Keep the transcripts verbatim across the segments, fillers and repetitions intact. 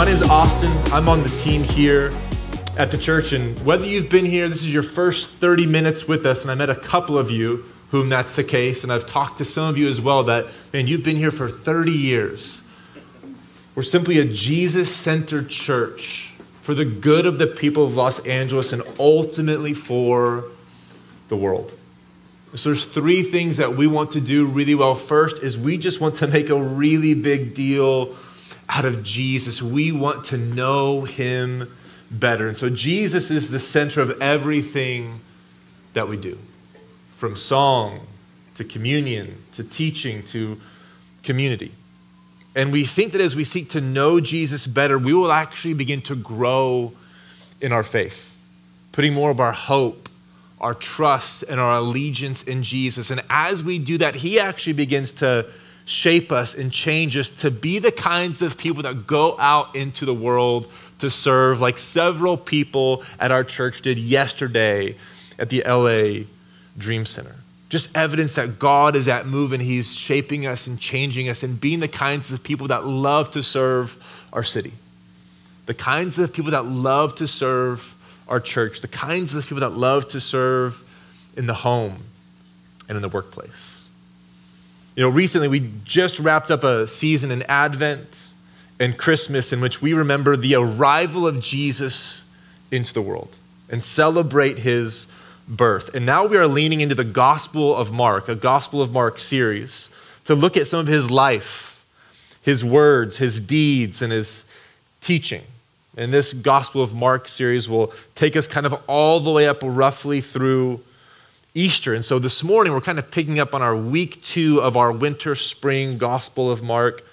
My name is Austin. I'm on the team here at the church, and whether you've been here, this is your first thirty minutes with us, and I met a couple of you whom that's the case, and I've talked to some of you as well that, man, you've been here for thirty years. We're simply a Jesus-centered church for the good of the people of Los Angeles and ultimately for the world. So there's three things that we want to do really well. First is we just want to make a really big deal out of Jesus. We want to know him better. And so Jesus is the center of everything that we do. From song to communion to teaching to community. And we think that as we seek to know Jesus better, we will actually begin to grow in our faith, putting more of our hope, our trust, and our allegiance in Jesus. And as we do that, he actually begins to shape us and change us to be the kinds of people that go out into the world to serve, like several people at our church did yesterday at the L A Dream Center. Just evidence that God is at move and he's shaping us and changing us and being the kinds of people that love to serve our city. The kinds of people that love to serve our church. The kinds of people that love to serve in the home and in the workplace. You know, recently we just wrapped up a season in Advent and Christmas in which we remember the arrival of Jesus into the world and celebrate his birth. And now we are leaning into the Gospel of Mark, a Gospel of Mark series, to look at some of his life, his words, his deeds, and his teaching. And this Gospel of Mark series will take us kind of all the way up roughly through Easter. And so this morning we're kind of picking up on our week two of our winter spring Gospel of Mark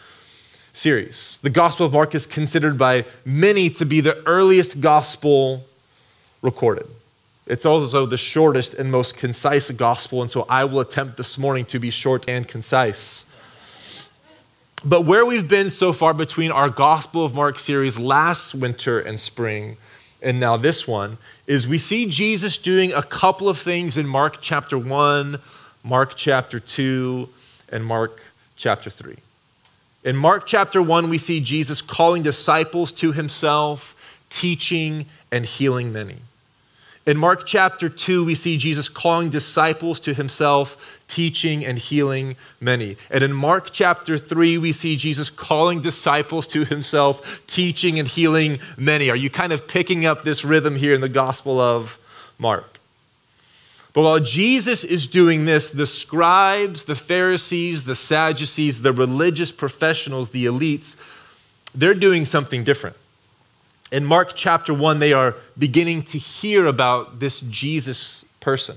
series. The Gospel of Mark is considered by many to be the earliest gospel recorded. It's also the shortest and most concise gospel, and so I will attempt this morning to be short and concise. But where we've been so far between our Gospel of Mark series last winter and spring and now this one is we see Jesus doing a couple of things in Mark chapter one, Mark chapter two, and Mark chapter three. In Mark chapter one, we see Jesus calling disciples to himself, teaching and healing many. In Mark chapter two, we see Jesus calling disciples to himself, teaching and healing many. And in Mark chapter three, we see Jesus calling disciples to himself, teaching and healing many. Are you kind of picking up this rhythm here in the Gospel of Mark? But while Jesus is doing this, the scribes, the Pharisees, the Sadducees, the religious professionals, the elites, they're doing something different. In Mark chapter one, they are beginning to hear about this Jesus person.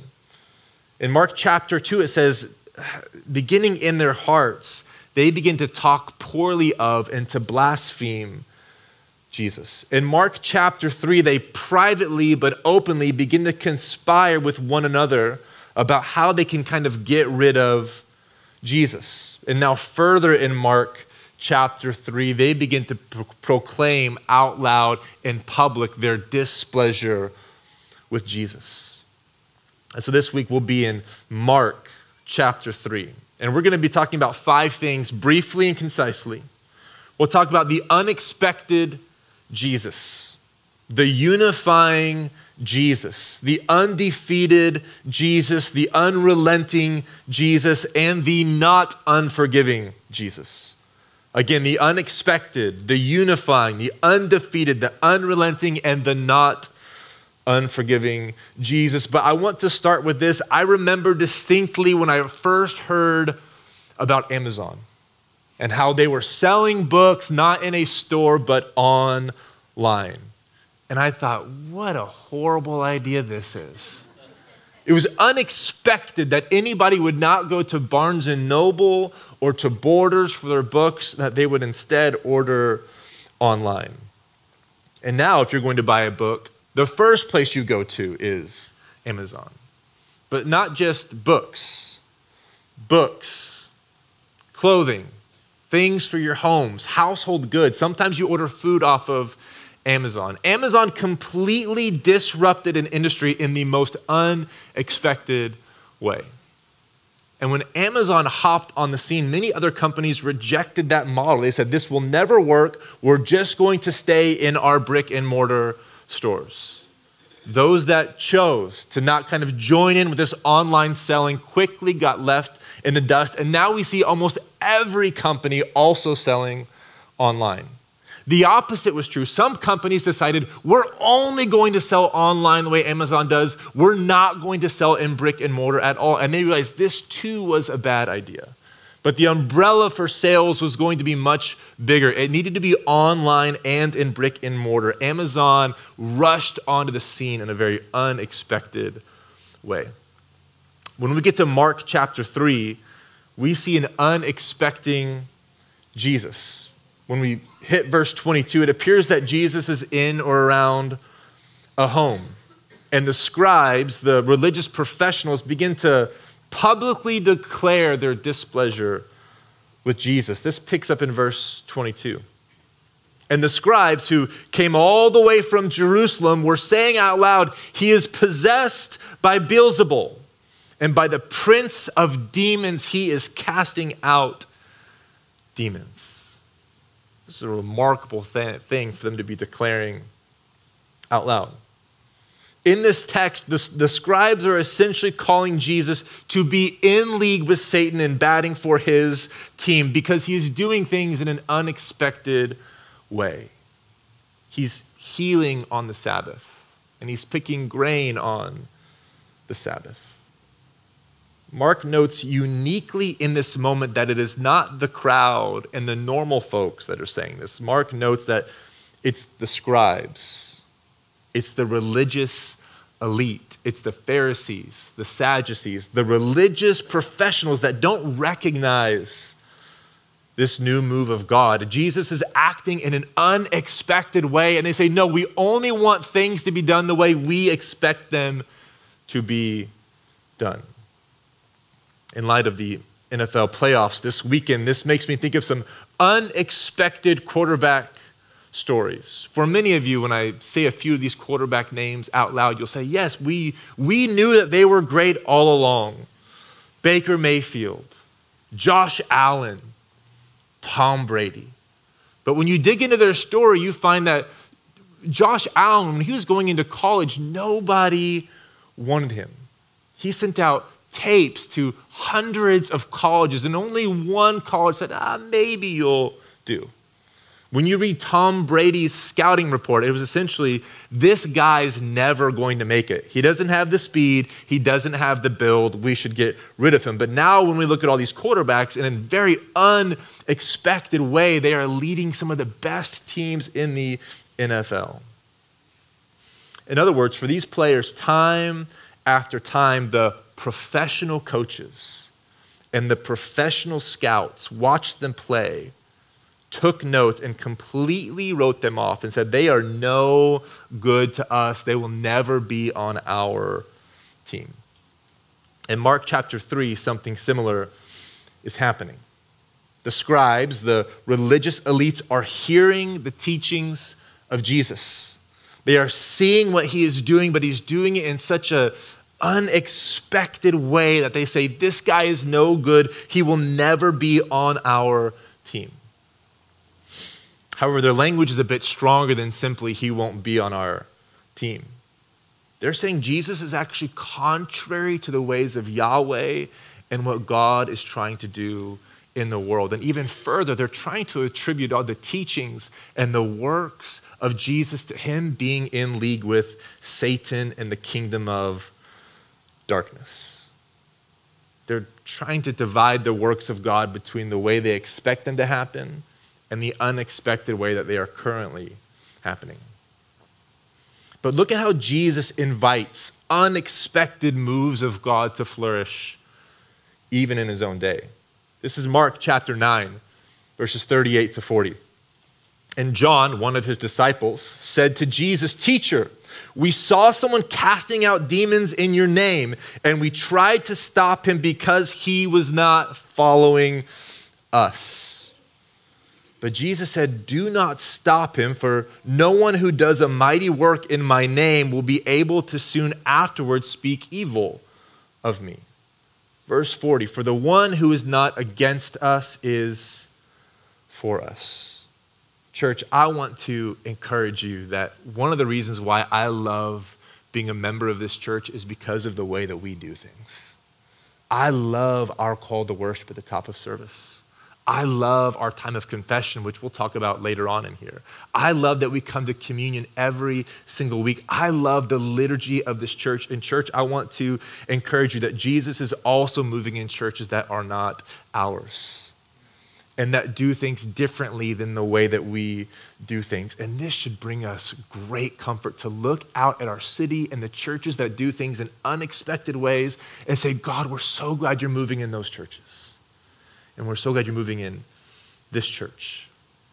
In Mark chapter two, it says, beginning in their hearts, they begin to talk poorly of and to blaspheme Jesus. In Mark chapter three, they privately but openly begin to conspire with one another about how they can kind of get rid of Jesus. And now further in Mark chapter three, they begin to pro- proclaim out loud in public their displeasure with Jesus. And so this week we'll be in Mark chapter three. And we're going to be talking about five things briefly and concisely. We'll talk about the unexpected Jesus, the unifying Jesus, the undefeated Jesus, the unrelenting Jesus, and the not unforgiving Jesus. Again, the unexpected, the unifying, the undefeated, the unrelenting, and the not unforgiving Jesus. But I want to start with this. I remember distinctly when I first heard about Amazon and how they were selling books not in a store but online. And I thought, what a horrible idea this is. It was unexpected that anybody would not go to Barnes and Noble or to Borders for their books, that they would instead order online. And now if you're going to buy a book, the first place you go to is Amazon. But not just books, books, clothing, things for your homes, household goods. Sometimes you order food off of Amazon. Amazon completely disrupted an industry in the most unexpected way. And when Amazon hopped on the scene, many other companies rejected that model. They said, this will never work. We're just going to stay in our brick and mortar stores. Those that chose to not kind of join in with this online selling quickly got left in the dust. And now we see almost every company also selling online. The opposite was true. Some companies decided, we're only going to sell online the way Amazon does. We're not going to sell in brick and mortar at all. And they realized this too was a bad idea. But the umbrella for sales was going to be much bigger. It needed to be online and in brick and mortar. Amazon rushed onto the scene in a very unexpected way. When we get to Mark chapter three, we see an unexpected Jesus. When we hit verse twenty-two, it appears that Jesus is in or around a home. And the scribes, the religious professionals, begin to publicly declare their displeasure with Jesus. This picks up in verse twenty-two. And the scribes who came all the way from Jerusalem were saying out loud, he is possessed by Beelzebul, and by the prince of demons he is casting out demons. This is a remarkable th- thing for them to be declaring out loud. In this text, the, the scribes are essentially calling Jesus to be in league with Satan and batting for his team because he is doing things in an unexpected way. He's healing on the Sabbath, and he's picking grain on the Sabbath. Mark notes uniquely in this moment that it is not the crowd and the normal folks that are saying this. Mark notes that it's the scribes, it's the religious elite, it's the Pharisees, the Sadducees, the religious professionals that don't recognize this new move of God. Jesus is acting in an unexpected way, and they say, no, we only want things to be done the way we expect them to be done. In light of the N F L playoffs this weekend, this makes me think of some unexpected quarterback stories. For many of you, when I say a few of these quarterback names out loud, you'll say, yes, we, we knew that they were great all along. Baker Mayfield, Josh Allen, Tom Brady. But when you dig into their story, you find that Josh Allen, when he was going into college, nobody wanted him. He sent out tapes to hundreds of colleges, and only one college said, ah, maybe you'll do. When you read Tom Brady's scouting report, it was essentially, this guy's never going to make it. He doesn't have the speed. He doesn't have the build. We should get rid of him. But now when we look at all these quarterbacks, in a very unexpected way, they are leading some of the best teams in the N F L. In other words, for these players, time after time, the professional coaches and the professional scouts watched them play, took notes, and completely wrote them off and said, they are no good to us. They will never be on our team. In Mark chapter three, something similar is happening. The scribes, the religious elites, are hearing the teachings of Jesus. They are seeing what he is doing, but he's doing it in such a unexpected way that they say, this guy is no good. He will never be on our team. However, their language is a bit stronger than simply, he won't be on our team. They're saying Jesus is actually contrary to the ways of Yahweh and what God is trying to do in the world. And even further, they're trying to attribute all the teachings and the works of Jesus to him being in league with Satan and the kingdom of darkness. They're trying to divide the works of God between the way they expect them to happen and the unexpected way that they are currently happening. But look at how Jesus invites unexpected moves of God to flourish even in his own day. This is Mark chapter nine, verses thirty-eight to forty. And John, one of his disciples, said to Jesus, "Teacher, we saw someone casting out demons in your name, and we tried to stop him because he was not following us." But Jesus said, "Do not stop him, for no one who does a mighty work in my name will be able to soon afterwards speak evil of me." Verse forty, for the one who is not against us is for us. Church, I want to encourage you that one of the reasons why I love being a member of this church is because of the way that we do things. I love our call to worship at the top of service. I love our time of confession, which we'll talk about later on in here. I love that we come to communion every single week. I love the liturgy of this church. In church, I want to encourage you that Jesus is also moving in churches that are not ours and that do things differently than the way that we do things. And this should bring us great comfort to look out at our city and the churches that do things in unexpected ways and say, God, we're so glad you're moving in those churches. And we're so glad you're moving in this church.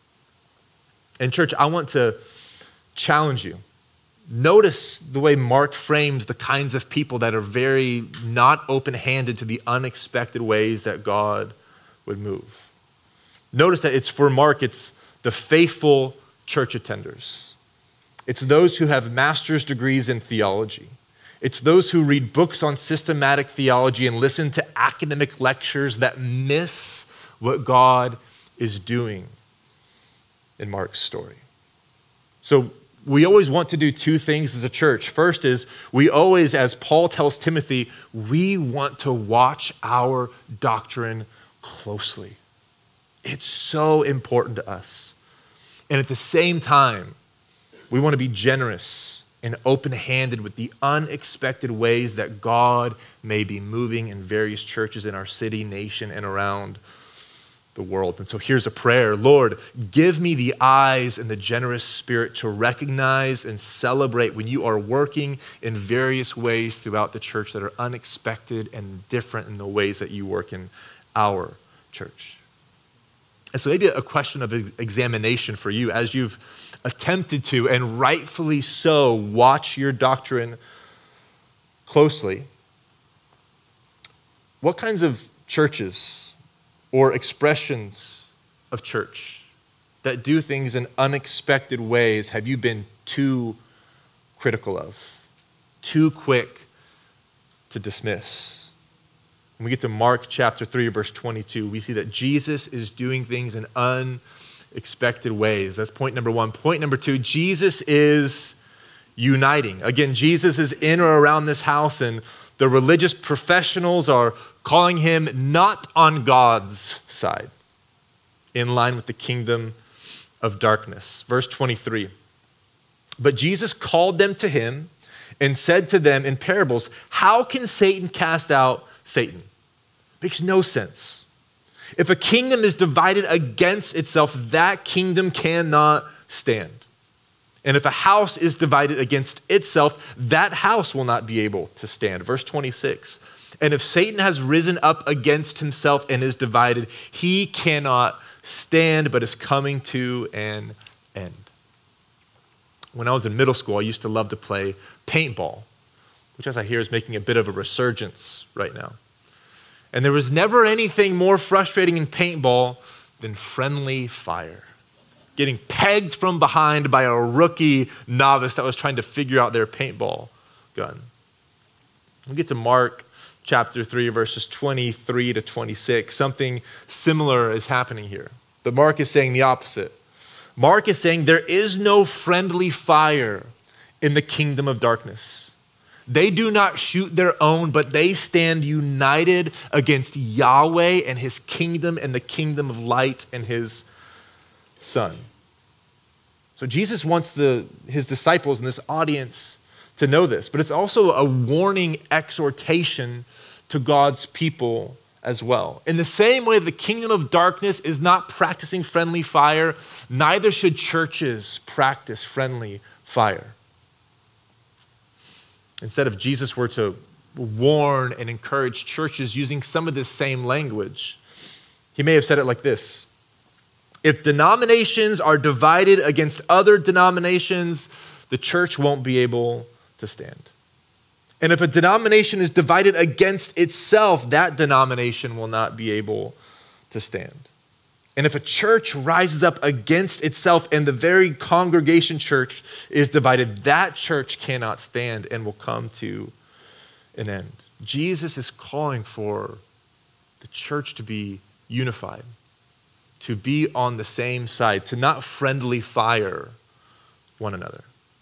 And church, I want to challenge you. Notice the way Mark frames the kinds of people that are very not open-handed to the unexpected ways that God would move. Notice that it's for Mark, it's the faithful church attenders. It's those who have master's degrees in theology. It's those who read books on systematic theology and listen to academic lectures that miss what God is doing in Mark's story. So we always want to do two things as a church. First is we always, as Paul tells Timothy, we want to watch our doctrine closely. It's so important to us. And at the same time, we want to be generous and open-handed with the unexpected ways that God may be moving in various churches in our city, nation, and around the world. And so here's a prayer. Lord, give me the eyes and the generous spirit to recognize and celebrate when you are working in various ways throughout the church that are unexpected and different in the ways that you work in our church. And so maybe a question of examination for you as you've attempted to, and rightfully so, watch your doctrine closely. What kinds of churches or expressions of church that do things in unexpected ways have you been too critical of, too quick to dismiss? When we get to Mark chapter three, verse twenty-two, we see that Jesus is doing things in unexpected ways. That's point number one. Point number two, Jesus is uniting. Again, Jesus is in or around this house, and the religious professionals are calling him not on God's side, in line with the kingdom of darkness. Verse twenty-three, but Jesus called them to him and said to them in parables, how can Satan cast out Satan? Makes no sense. If a kingdom is divided against itself, that kingdom cannot stand. And if a house is divided against itself, that house will not be able to stand. Verse twenty-six, and if Satan has risen up against himself and is divided, he cannot stand, but is coming to an end. When I was in middle school, I used to love to play paintball, which as I hear is making a bit of a resurgence right now. And there was never anything more frustrating in paintball than friendly fire. Getting pegged from behind by a rookie novice that was trying to figure out their paintball gun. We get to Mark chapter three, verses twenty-three to twenty-six. Something similar is happening here. But Mark is saying the opposite. Mark is saying there is no friendly fire in the kingdom of darkness. They do not shoot their own, but they stand united against Yahweh and his kingdom and the kingdom of light and his Son. So Jesus wants the, his disciples and this audience to know this, but it's also a warning exhortation to God's people as well. In the same way the kingdom of darkness is not practicing friendly fire, neither should churches practice friendly fire. Instead, if Jesus were to warn and encourage churches using some of this same language, he may have said it like this. If denominations are divided against other denominations, the church won't be able to stand. And if a denomination is divided against itself, that denomination will not be able to stand. And if a church rises up against itself and the very congregation church is divided, that church cannot stand and will come to an end. Jesus is calling for the church to be unified, to be on the same side, to not friendly fire one another.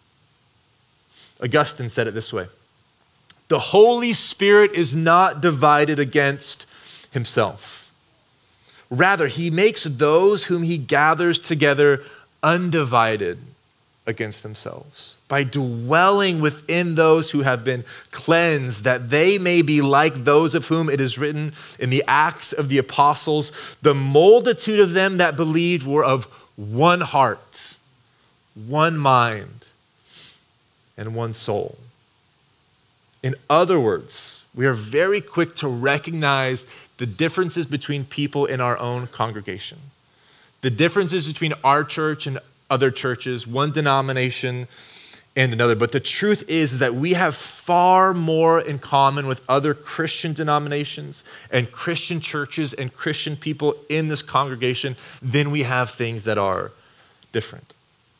Augustine said it this way: the Holy Spirit is not divided against himself. Rather, he makes those whom he gathers together undivided against themselves, by dwelling within those who have been cleansed, that they may be like those of whom it is written in the Acts of the Apostles, the multitude of them that believed were of one heart, one mind, and one soul. In other words, we are very quick to recognize the differences between people in our own congregation, the differences between our church and other churches, one denomination and another. But the truth is, is that we have far more in common with other Christian denominations and Christian churches and Christian people in this congregation than we have things that are different.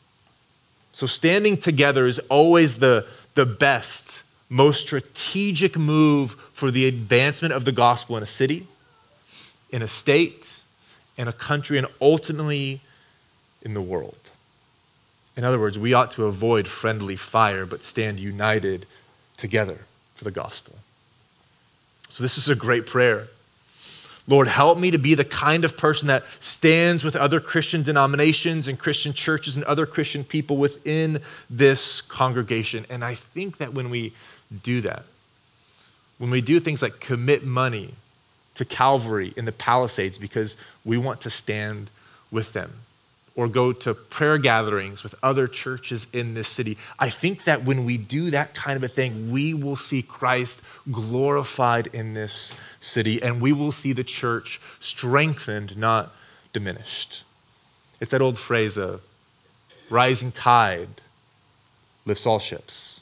So standing together is always the, the best, most strategic move for the advancement of the gospel in a city, in a state, in a country, and ultimately in the world. In other words, we ought to avoid friendly fire, but stand united together for the gospel. So this is a great prayer. Lord, help me to be the kind of person that stands with other Christian denominations and Christian churches and other Christian people within this congregation. And I think that when we do that, when we do things like commit money to Calvary in the Palisades because we want to stand with them, or go to prayer gatherings with other churches in this city, I think that when we do that kind of a thing, we will see Christ glorified in this city, and we will see the church strengthened, not diminished. It's that old phrase, a rising tide lifts all ships.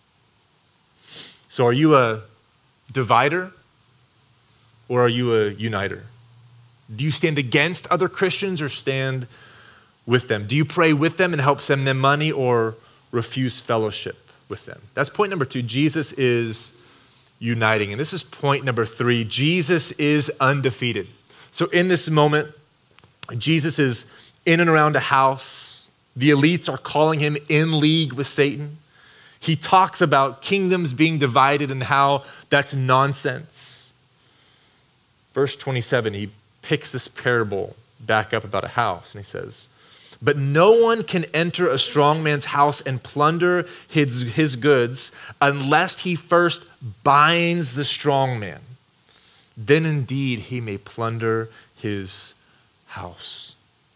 So are you a divider or are you a uniter? Do you stand against other Christians or stand with them? Do you pray with them and help send them money or refuse fellowship with them? That's point number two. Jesus is uniting. And this is point number three. Jesus is undefeated. So in this moment, Jesus is in and around a house. The elites are calling him in league with Satan. He talks about kingdoms being divided and how that's nonsense. Verse twenty-seven, he picks this parable back up about a house, and he says, but no one can enter a strong man's house and plunder his, his goods unless he first binds the strong man. Then indeed he may plunder his house.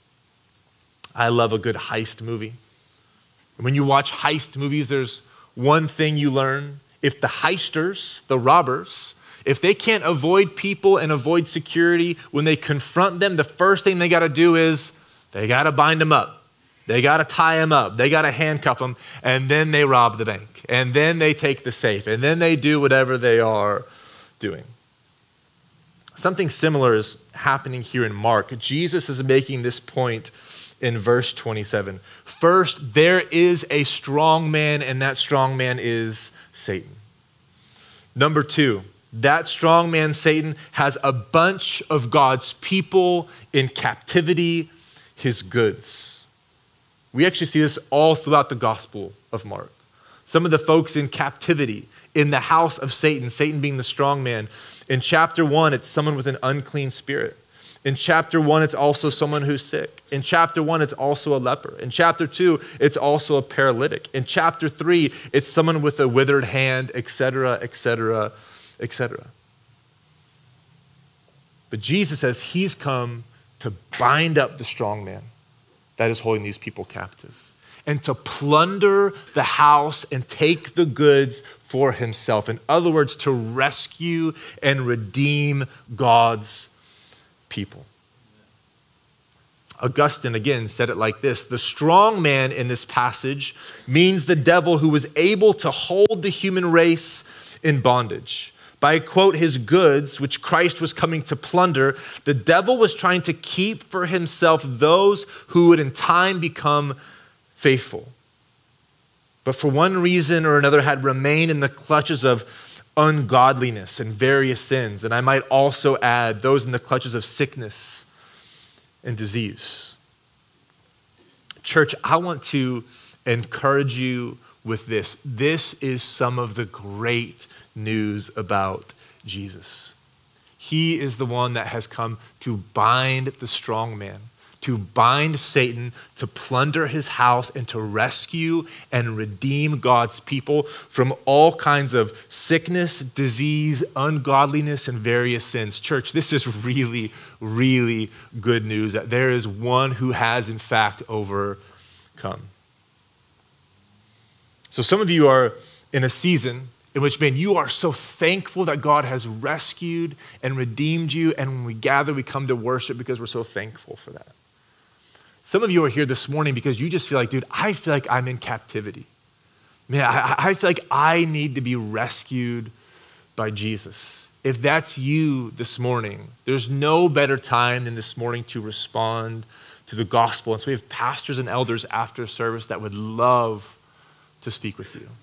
I love a good heist movie. When you watch heist movies, there's one thing you learn. If the heisters, the robbers, if they can't avoid people and avoid security, when they confront them, the first thing they got to do is they got to bind them up. They got to tie them up. They got to handcuff them. And then they rob the bank. And then they take the safe. And then they do whatever they are doing. Something similar is happening here in Mark. Jesus is making this point in verse twenty-seven. First, there is a strong man, and that strong man is Satan. Number two, that strong man, Satan, has a bunch of God's people in captivity, his goods. We actually see this all throughout the Gospel of Mark. Some of the folks in captivity in the house of Satan, Satan being the strong man. In chapter one, it's someone with an unclean spirit. In chapter one, it's also someone who's sick. In chapter one, it's also a leper. In chapter two, it's also a paralytic. In chapter three, it's someone with a withered hand, et cetera, et cetera, et cetera. But Jesus says he's come to bind up the strong man that is holding these people captive and to plunder the house and take the goods for himself. In other words, to rescue and redeem God's people. Augustine again said it like this: the strong man in this passage means the devil who was able to hold the human race in bondage. By, quote, his goods, which Christ was coming to plunder, the devil was trying to keep for himself those who would in time become faithful, but for one reason or another had remained in the clutches of ungodliness and various sins. And I might also add those in the clutches of sickness and disease. Church, I want to encourage you with this. This is some of the great news about Jesus. He is the one that has come to bind the strong man, to bind Satan, to plunder his house, and to rescue and redeem God's people from all kinds of sickness, disease, ungodliness, and various sins. Church, this is really, really good news that there is one who has in fact overcome. So some of you are in a season in which, man, you are so thankful that God has rescued and redeemed you, and when we gather, we come to worship because we're so thankful for that. Some of you are here this morning because you just feel like, dude, I feel like I'm in captivity. Man, I, I feel like I need to be rescued by Jesus. If that's you this morning, there's no better time than this morning to respond to the gospel. And so we have pastors and elders after service that would love to speak with you.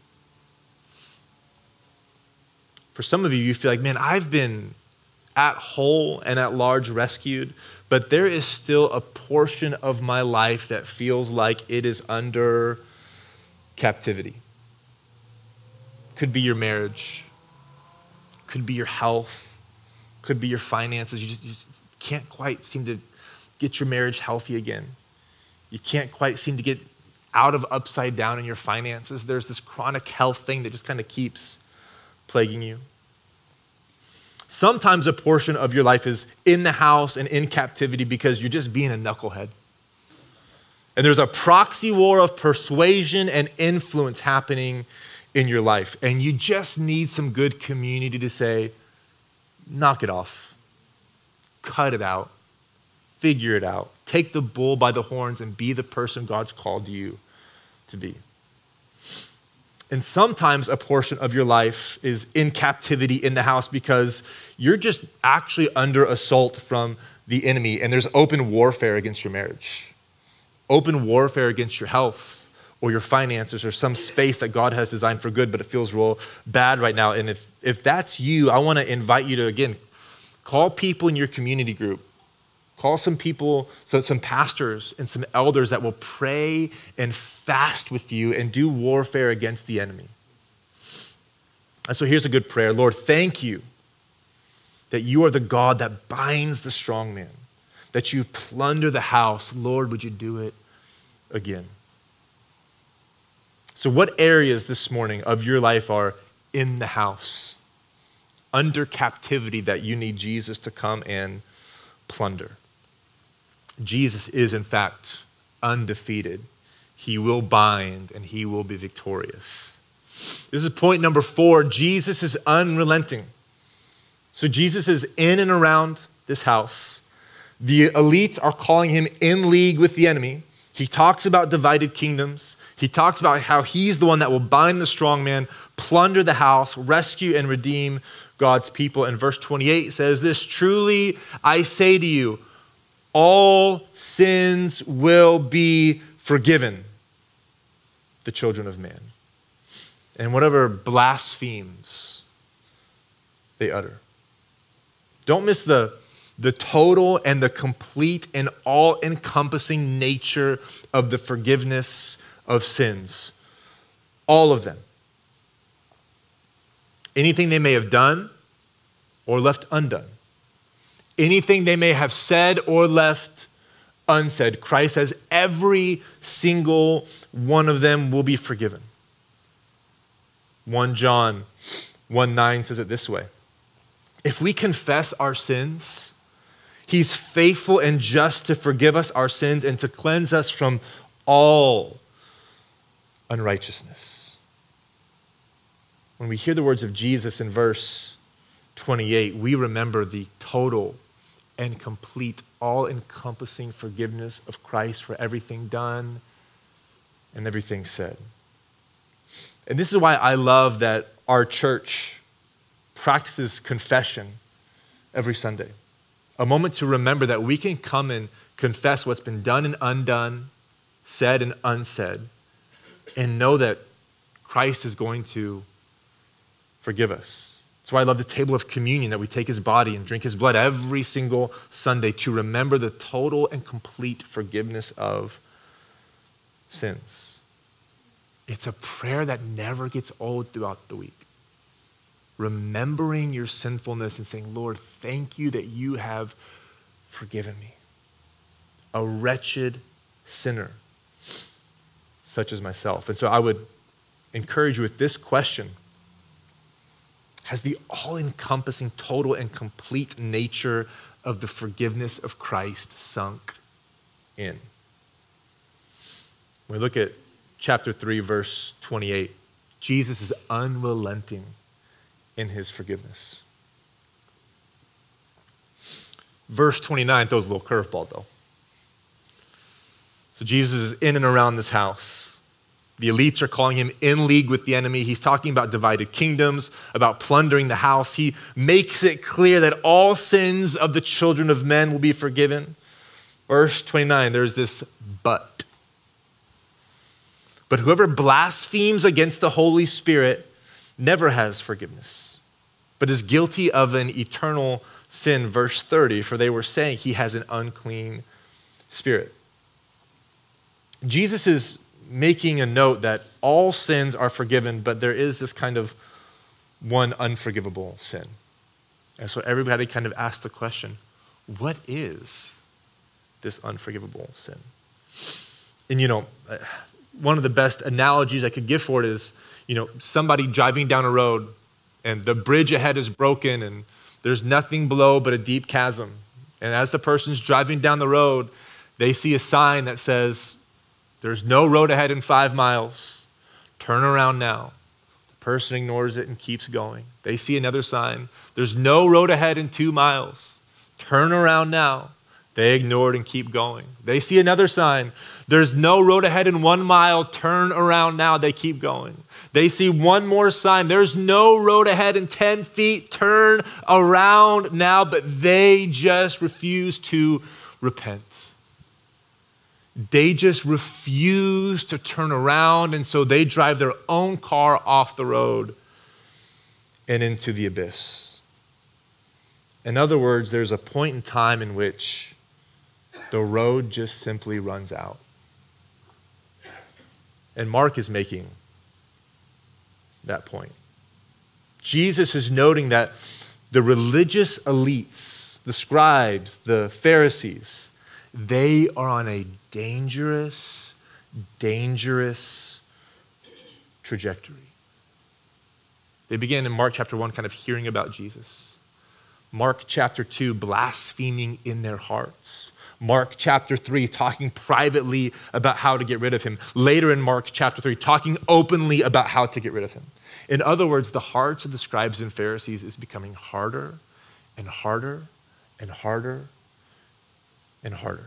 For some of you, you feel like, man, I've been at whole and at large rescued, but there is still a portion of my life that feels like it is under captivity. Could be your marriage, could be your health, could be your finances. You just, you just can't quite seem to get your marriage healthy again. You can't quite seem to get out of upside down in your finances. There's this chronic health thing that just kind of keeps plaguing you. Sometimes a portion of your life is in the house and in captivity because you're just being a knucklehead. And there's a proxy war of persuasion and influence happening in your life. And you just need some good community to say, knock it off, cut it out, figure it out. Take the bull by the horns and be the person God's called you to be. And sometimes a portion of your life is in captivity in the house because you're just actually under assault from the enemy, and there's open warfare against your marriage, open warfare against your health or your finances or some space that God has designed for good, but it feels real bad right now. And if, if that's you, I want to invite you to, again, call people in your community group. Call some people, so some pastors and some elders that will pray and fast with you and do warfare against the enemy. And so here's a good prayer. Lord, thank you that you are the God that binds the strong man, that you plunder the house. Lord, would you do it again? So what areas this morning of your life are in the house, under captivity, that you need Jesus to come and plunder? Jesus is, in fact, undefeated. He will bind and he will be victorious. This is point number four. Jesus is unrelenting. So Jesus is in and around this house. The elites are calling him in league with the enemy. He talks about divided kingdoms. He talks about how he's the one that will bind the strong man, plunder the house, rescue and redeem God's people. And verse twenty-eight says this, truly I say to you, all sins will be forgiven the children of man, and whatever blasphemes they utter. Don't miss the, the total and the complete and all-encompassing nature of the forgiveness of sins. All of them. Anything they may have done or left undone. Anything they may have said or left unsaid. Christ says every single one of them will be forgiven. First John one nine says it this way. If we confess our sins, he's faithful and just to forgive us our sins and to cleanse us from all unrighteousness. When we hear the words of Jesus in verse twenty-eight, we remember the total and complete, all-encompassing forgiveness of Christ for everything done and everything said. And this is why I love that our church practices confession every Sunday. A moment to remember that we can come and confess what's been done and undone, said and unsaid, and know that Christ is going to forgive us. That's why I love the table of communion, that we take his body and drink his blood every single Sunday to remember the total and complete forgiveness of sins. It's a prayer that never gets old throughout the week. Remembering your sinfulness and saying, Lord, thank you that you have forgiven me, a wretched sinner such as myself. And so I would encourage you with this question. Has the all-encompassing, total, and complete nature of the forgiveness of Christ sunk in? When we look at chapter three, verse twenty-eight, Jesus is unrelenting in his forgiveness. Verse twenty-nine throws a little curveball, though. So Jesus is in and around this house. The elites are calling him in league with the enemy. He's talking about divided kingdoms, about plundering the house. He makes it clear that all sins of the children of men will be forgiven. Verse twenty-nine, there's this but. But whoever blasphemes against the Holy Spirit never has forgiveness, but is guilty of an eternal sin. Verse thirty, for they were saying he has an unclean spirit. Jesus is making a note that all sins are forgiven, but there is this kind of one unforgivable sin. And so everybody kind of asked the question, what is this unforgivable sin? And you know, one of the best analogies I could give for it is, you know, somebody driving down a road and the bridge ahead is broken and there's nothing below but a deep chasm. And as the person's driving down the road, they see a sign that says, there's no road ahead in five miles. Turn around now. The person ignores it and keeps going. They see another sign. There's no road ahead in two miles. Turn around now. They ignore it and keep going. They see another sign. There's no road ahead in one mile. Turn around now. They keep going. They see one more sign. There's no road ahead in ten feet. Turn around now. But they just refuse to repent. They just refuse to turn around, and so they drive their own car off the road and into the abyss. In other words, there's a point in time in which the road just simply runs out. And Mark is making that point. Jesus is noting that the religious elites, the scribes, the Pharisees, they are on a dangerous, dangerous trajectory. They begin in Mark chapter one kind of hearing about Jesus. Mark chapter two, blaspheming in their hearts. Mark chapter three, talking privately about how to get rid of him. Later in Mark chapter three, talking openly about how to get rid of him. In other words, the hearts of the scribes and Pharisees is becoming harder and harder and harder and harder.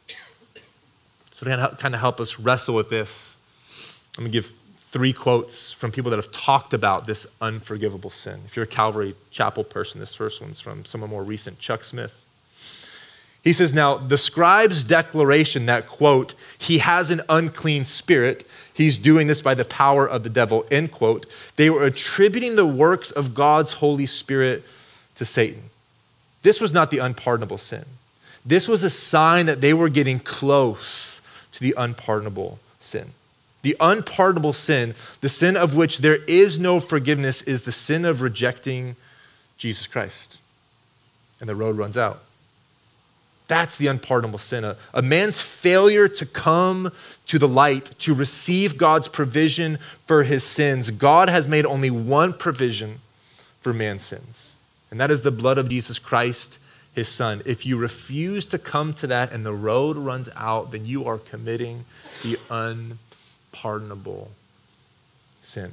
So to kind of help us wrestle with this, I'm going to give three quotes from people that have talked about this unforgivable sin. If you're a Calvary Chapel person, this first one's from someone more recent, Chuck Smith. He says, now, the scribe's declaration that, quote, he has an unclean spirit, he's doing this by the power of the devil, end quote, they were attributing the works of God's Holy Spirit to Satan. This was not the unpardonable sin. This was a sign that they were getting close to the unpardonable sin. The unpardonable sin, the sin of which there is no forgiveness, is the sin of rejecting Jesus Christ. And the road runs out. That's the unpardonable sin. A, a man's failure to come to the light, to receive God's provision for his sins. God has made only one provision for man's sins, and that is the blood of Jesus Christ, his son. If you refuse to come to that and the road runs out, then you are committing the unpardonable sin.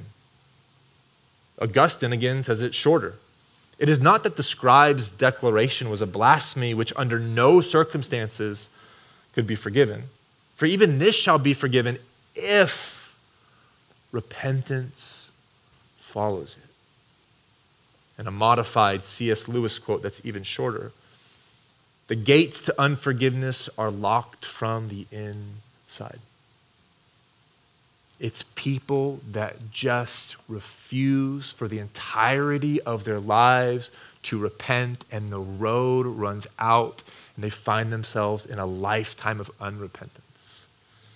Augustine, again, says it shorter. It is not that the scribe's declaration was a blasphemy which under no circumstances could be forgiven. For even this shall be forgiven if repentance follows it. And a modified C S Lewis quote that's even shorter. The gates to unforgiveness are locked from the inside. It's people that just refuse for the entirety of their lives to repent, and the road runs out, and they find themselves in a lifetime of unrepentance.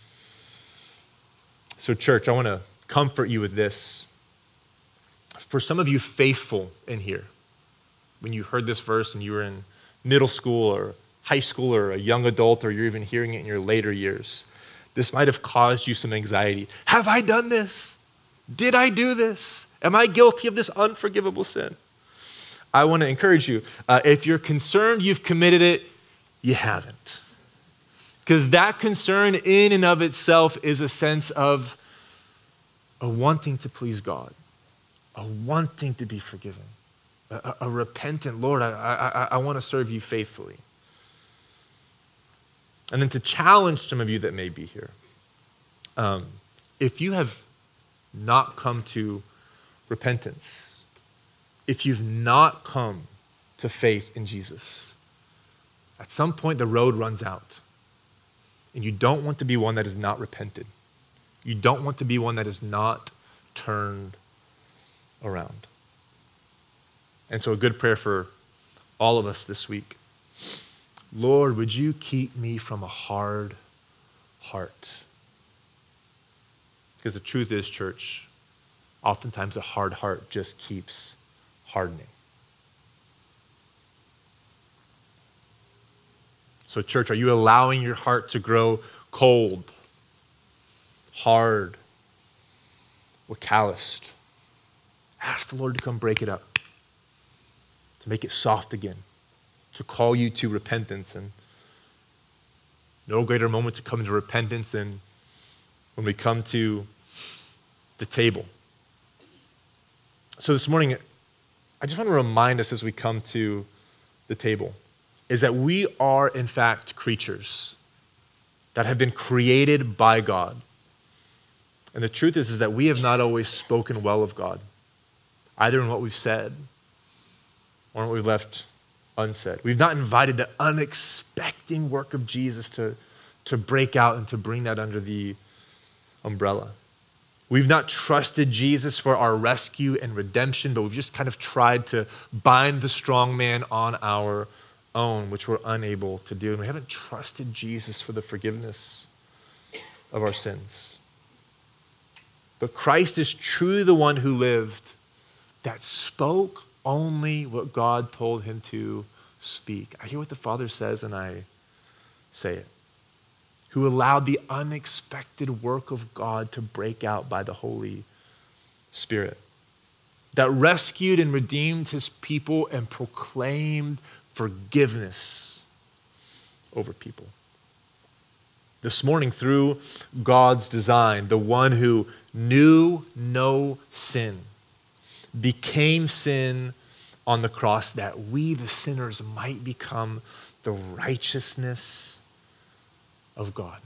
So, church, I want to comfort you with this. For some of you faithful in here, when you heard this verse and you were in middle school or high school or a young adult, or you're even hearing it in your later years, this might have caused you some anxiety. Have I done this? Did I do this? Am I guilty of this unforgivable sin? I want to encourage you, uh, if you're concerned you've committed it, you haven't. Because that concern in and of itself is a sense of a wanting to please God, a wanting to be forgiven, a, a repentant, Lord, I, I, I want to serve you faithfully. And then to challenge some of you that may be here, um, if you have not come to repentance, if you've not come to faith in Jesus, at some point the road runs out. And you don't want to be one that is not repented. You don't want to be one that is not turned around. And so a good prayer for all of us this week. Lord, would you keep me from a hard heart? Because the truth is, church, oftentimes a hard heart just keeps hardening. So, church, are you allowing your heart to grow cold, hard, or calloused? Ask the Lord to come break it up, to make it soft again, to call you to repentance. And no greater moment to come to repentance than when we come to the table. So this morning, I just want to remind us as we come to the table is that we are, in fact, creatures that have been created by God. And the truth is, is that we have not always spoken well of God, either in what we've said or in what we've left unsaid. We've not invited the unexpected work of Jesus to, to break out and to bring that under the umbrella. We've not trusted Jesus for our rescue and redemption, but we've just kind of tried to bind the strong man on our own, which we're unable to do. And we haven't trusted Jesus for the forgiveness of our sins. But Christ is truly the one who lived, that spoke only what God told him to speak. I hear what the Father says and I say it. Who allowed the unexpected work of God to break out by the Holy Spirit, that rescued and redeemed his people and proclaimed forgiveness over people. This morning, through God's design, the one who knew no sin became sin on the cross, that we, the sinners, might become the righteousness of God.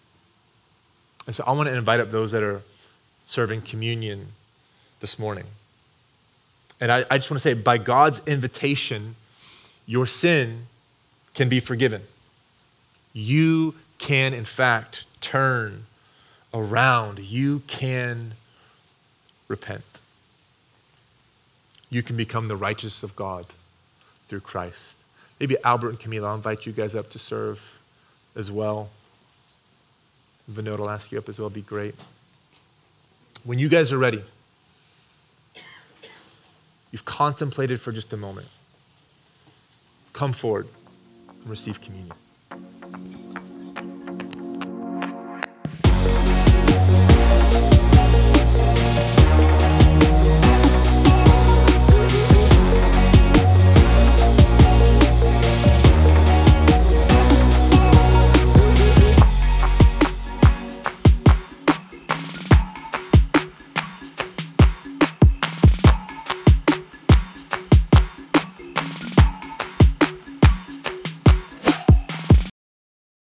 And so I want to invite up those that are serving communion this morning. And I, I just want to say, by God's invitation, your sin can be forgiven. You can, in fact, turn around. You can repent. You can become the righteousness of God through Christ. Maybe Albert and Camila, I'll invite you guys up to serve as well. Vinod will ask you up as well, be great. When you guys are ready, you've contemplated for just a moment, come forward and receive communion.